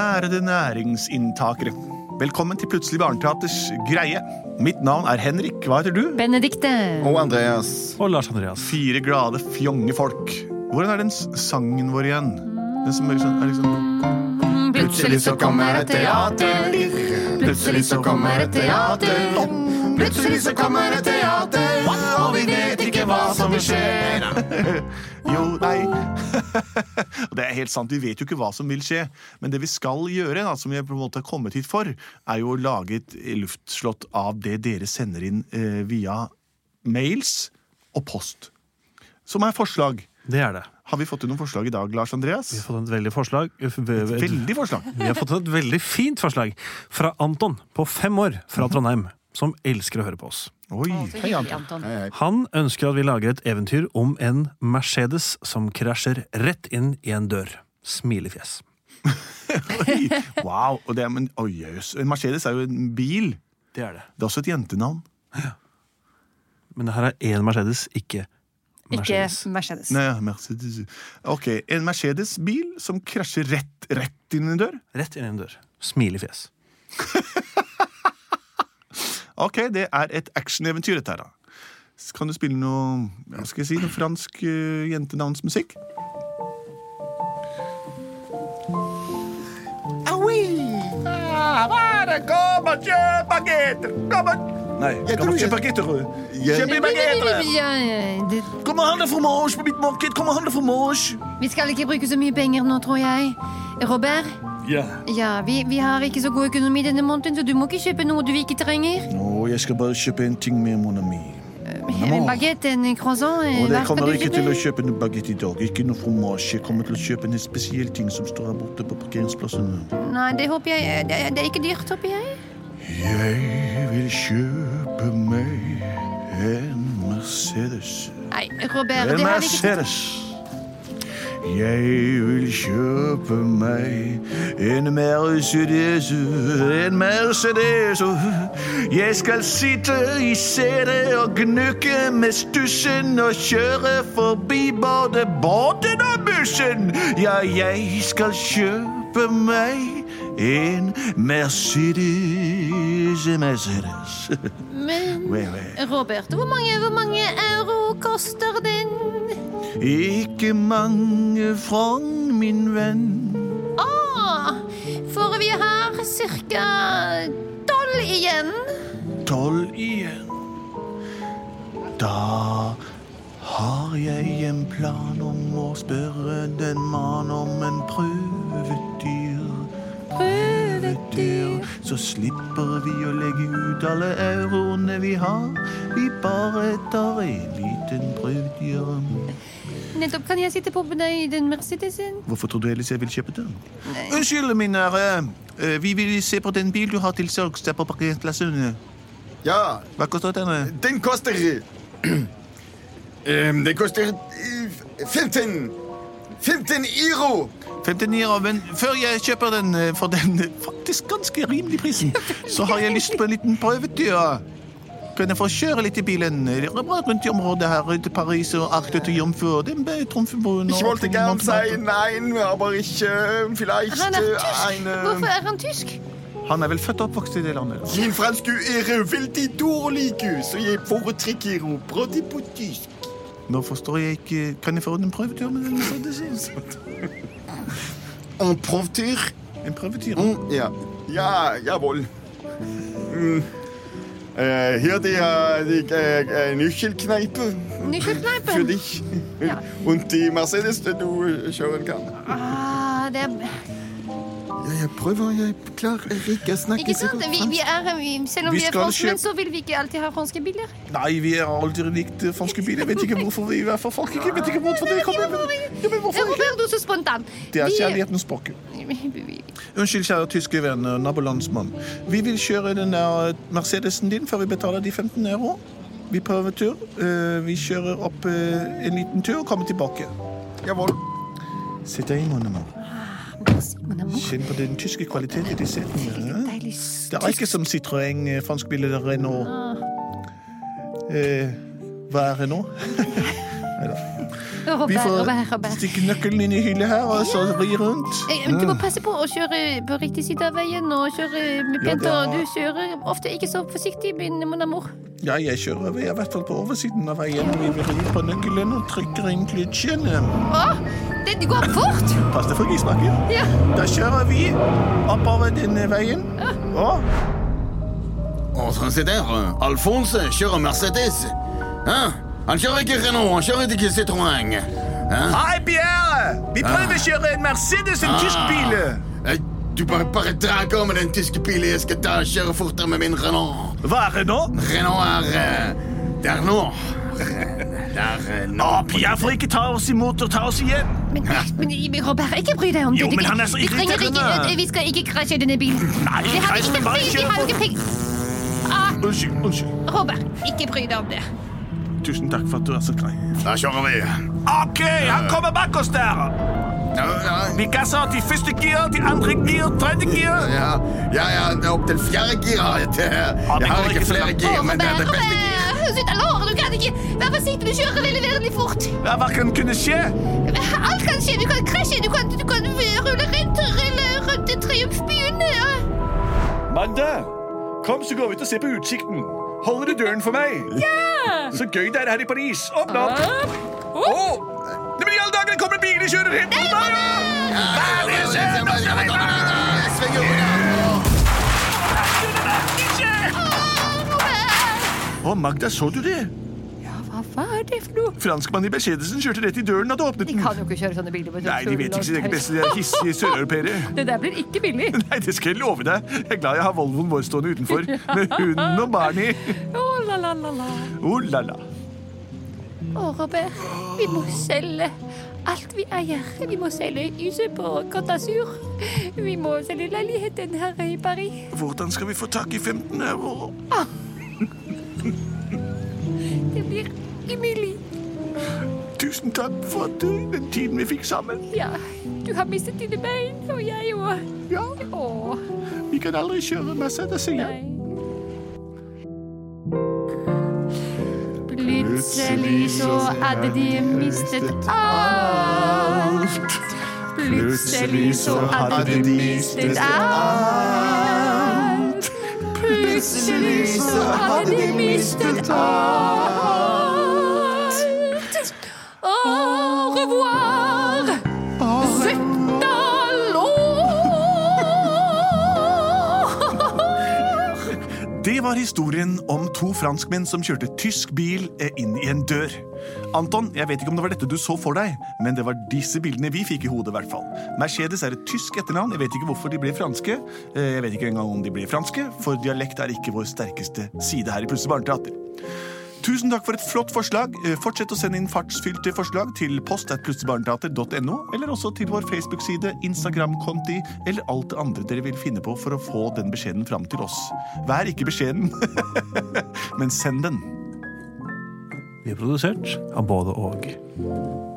ærede næringsinntakere. Velkommen til Plutselig Barneteaters greie. Mitt navn Henrik, hva heter du? Benedikte. Og Andreas. Og Lars Andreas. 4 glade, fjonge folk. Hvordan den sangen vår igjen? Den som liksom... Plutselig så kommer et teater. Plutselig så kommer et teater. Plutselig så kommer et teater. Og vi vet ikke hva som vil skje. Jo, nei. Det helt sant, vi vet jo ikke hva som vil skje. Men det vi skal gjøre, da, som vi på en måte har kommet hit for, jo å lage et luftslott av det dere sender inn via mails og post. Som forslag. Det det. Har vi fått noen forslag i dag, Lars Andreas? Vi har fått et veldig forslag. Veldig forslag. Vi har fått et veldig fint forslag fra Anton på 5 år fra Trondheim, som elsker å høre på oss. Oi, Hei, Anton. Han ønsker at vi lager et eventyr om en Mercedes som krasjer rett inn i en dør. Smilefjes. Oi. Wow, og det men, oi, jøs. En Mercedes jo en bil. Det det. Det også et jentenavn. Men det her en Mercedes, ikke Mercedes. Ikke Mercedes. Nei, Mercedes. Ok, en Mercedes-bil som krasjer rett inn i en dør. Rett inn i en dør. Smilefjes. Ok, det et action-eventyr dette her da. Kan du spille noe, hva skal jeg si, noe fransk jentenavnsmusikk? Ah oui! Kom og kjøp baguetter! Kom og... Nei, kom og kjøp baguetter. Kjøp baguetter! Kom og handle fromage på mitt marked. Kom og handle fromage. Vi skal ikke bruke så mye penger nå, tror jeg. Robert? Ja. Ja, vi har ikke så god økonomi denne måneden, så du må ikke kjøpe noe du ikke trenger. Nå, jeg skal bare kjøpe en ting med mon ami. En baguette, en croissant. Og det hva skal kommer du ikke kjøpe? til å kjøpe noe baguette i dag. Ikke noe fromage. Jeg kommer til å kjøpe en spesiell ting som står her borte på parkeringsplassen. Nei, det håper jeg. Det ikke dyrt, håper jeg. Jeg vil kjøpe meg en Mercedes. Nei, Robert, En det har vi ikke tid til. Mercedes. Jeg vil kjøpe meg en Mercedes, en Mercedes. Jeg skal sitte i setet og gnukke med stussen og kjøre forbi både båten og bussen. Ja, jeg skal kjøpe meg en Mercedes. Men, Oui. Robert, hvor mange euro koster den? Ikke mange franc, min venn. For vi har cirka 12 igjen. 12 igjen. Da har jeg en plan om å spørre den mann om en prøvedyr. Så slipper vi å legge ut alle euroene vi har. Vi bare tar en liten prøvedyr. Nettopp, kan jeg sitte på deg i den Mercedesen? Hvorfor tror du ellers jeg vil kjøpe den? Unnskyld, min herre. Vi vil se på den bil du har til salgs der på parkeringsplassen. Ja, Hva koster denne? den koster... den koster 15 euro. 15 euro, men før jeg kjøper den for den faktisk ganske rimelig prisen, så har jeg lyst på en liten prøvetur. Kan jeg få kjøre litt i bilen rundt i området her, rundt i Paris og Arc de Triomphe? Ich wollte gern sein, nein, aber ich vielleicht Han tysk. Hvorfor han tysk? Han vel født og oppvokst i det landet. Min franske veldig dårlig, så jeg foretrekker å prate på tysk. Nå forstår jeg ikke. Kan jeg få en prøvetur med den? En prøvetur? En prøvetur? Ja, jawohl. Hier die Nüchelkneipe. Nüchelkneipe? Für dich. Ja. Und die Mercedes, die du schauen kann. Det Ja, jeg prøver, klar, Erik, jeg snakker ikke sant? sikkert Selv om Vi vi skal franskmenn, kjøpe- så vil vi ikke alltid ha franske biler. Nei, vi aldri likt franske biler. Jeg vet ikke hvorfor vi for folk ikke vet ikke hvorfor det kommer. Ja, men hvorfor ikke? Robert, du er så spontan. Det kjærlighetens språk. Unnskyld, kjære tyske venn, nabolandsmann. Vi vil kjøre den der Mercedesen din før vi betaler de 15 euro. Vi prøver tur. Vi kjører opp en liten tur og kommer tilbake. Jawohl. Sett deg i munnen nå. Kjenn på den tyske kvaliteten i de setene. Det ikke som Citroën, fransk bil eller Renault. Hva Renault? Vi får stikke nøkkelen inn i hyllet her, og så ri rundt. Du må passe på å kjøre på riktig side av veien, og kjøre med pent, og du kjører ofte ikke så forsiktig, min amor. Ja, jeg kjører i hvert fall på oversiden av veien. Vi rir på nøkkelen og trykker inn klitsjen. Det går fort! Pass deg for gismaken. Ja. Da kjører vi oppover denne veien. Se der, Alphonse kjører Mercedes. Han kjører ikke Renault, han kjører ikke Citroën. Hei, Pierre! Vi prøver å kjøre en Mercedes, en tysk bil. Du bare drar av med den tyske bilen. Jeg skal kjøre fortere med min Renault. Hva er Renault? Renault det er nå. Pierre får ikke ta oss imot og ta oss igjen. Men Robert, ikke bry deg om det. Jo, men han er så irriterende. Vi skal ikke krasje denne bilen. Nei, bare kjør på. Unnskyld. Robert, ikke bry deg om det. Tusen takk for at du er så grei. Da kjører vi. Ok, han kommer bak oss der. Vi gasser til første gir, til andre gir, tredje gir. Ja, det er opp til fjerde gir. Jeg har ikke flere gir, men det er det beste gir. Du kan ikke være forsiktig, du kjører veldig fort. Hva kan kunne skje? Alt kan skje, du kan krasje, du kan rulle rundt triumfbyen. Magda, kom så går vi til å se på utsikten. Holder du døren for meg? Ja! Så gøy det er her i Paris. Åpne opp. Det blir alle dagene kommer biler kjører hit. Magda, så du det? Ja, hva var det for noe? Franskmann i Mercedesen kjørte rett i døren og åpnet den. De kan jo ikke kjøre sånne biler. Nei, de vet ikke sitt eget beste. De er hissige søreuropere. Det der blir ikke billig. Nei, det skal jeg love deg. Jeg er glad jeg har Volvoen vår stående utenfor, med hunden og Barney. La. Robert, vi må selge alt vi eier. Vi må selge huset på Côte d'Azur. Vi må selge leiligheten her i Paris. Hvordan skal vi få tak i 15 euro? Det blir umulig. Tusen takk for den tiden vi fikk sammen. Ja, du har mistet dine bein, og jeg òg. Ja, vi kan aldri kjøre Mercedes igjen. Plutselig så hadde de mistet alt. Plutselig så hadde de mistet alt. Plutselig så hadde de mistet alt. Au revoir, Det var historien om 2 franskmenn som kjørte tysk bil inn i en dør. Anton, jeg vet ikke om det var dette du så for deg, men det var disse bildene vi fikk i hodet i hvert fall. Mercedes er et tysk etternavn, jeg vet ikke hvorfor de ble franske. Jeg vet ikke engang om de ble franske, for dialekt er ikke vår sterkeste side her i Plutselig barneteater. Tusen takk for et flott forslag. Fortsett å sende inn fartsfylte forslag til post@plutseligbarneteater.no, eller også til vår Facebook-side, Instagram-konti, eller alt det andre dere vil finne på for å få den beskjeden fram til oss. Vær ikke beskjeden, men send den. Vi er produsert av både og.